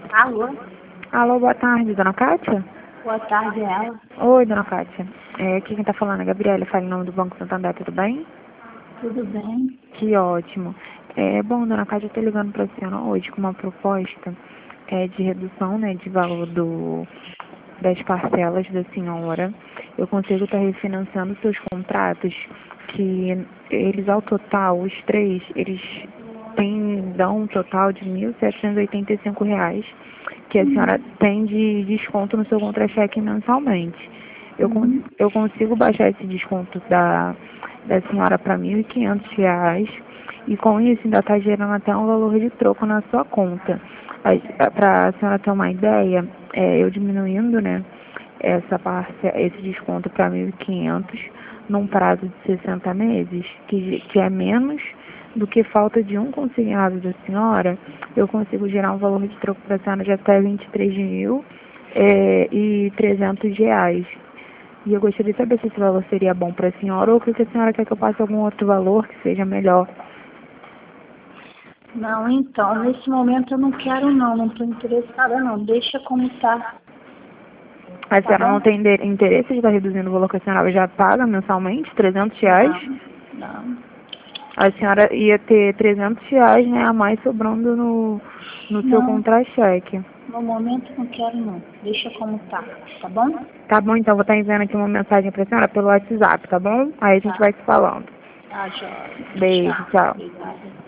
Alô? Alô, boa tarde, dona Kátia? Boa tarde, ela. Oi, dona Kátia. Aqui quem tá falando é a Gabriela, fala em nome do Banco Santander, tudo bem? Tudo bem? Que ótimo. Bom, dona Kátia, eu tô ligando pra senhora hoje com uma proposta de redução, né, de valor das parcelas da senhora. Eu consigo estar refinanciando seus contratos, que eles, ao total, os três, eles dão um total de R$ 1.785, que a senhora tem de desconto no seu contra-cheque mensalmente. Eu consigo baixar esse desconto da senhora para R$ 1.500, e com isso ainda está gerando até um valor de troco na sua conta. Para a senhora ter uma ideia, eu diminuindo, né, esse desconto para 1.500 num prazo de 60 meses, que é menos do que falta de um consignado da senhora, eu consigo gerar um valor de troco para a senhora de até R$ 23.300. E eu gostaria de saber se esse valor seria bom para a senhora ou se a senhora quer que eu passe algum outro valor que seja melhor. Não, então, nesse momento eu não quero não estou interessada não. Deixa como tá. A Tá senhora bom? não tem interesse de estar reduzindo o valor que a senhora já paga mensalmente, R$ 300? Não. A senhora ia ter R$ 300, né, a mais sobrando no seu Não, contra-cheque. no momento eu não quero não. Deixa como tá bom? Tá bom, então vou estar enviando aqui uma mensagem para a senhora pelo WhatsApp, tá bom? Aí a gente vai se falando. Tá, joia. Beijo, Tchau. tchau. Obrigada.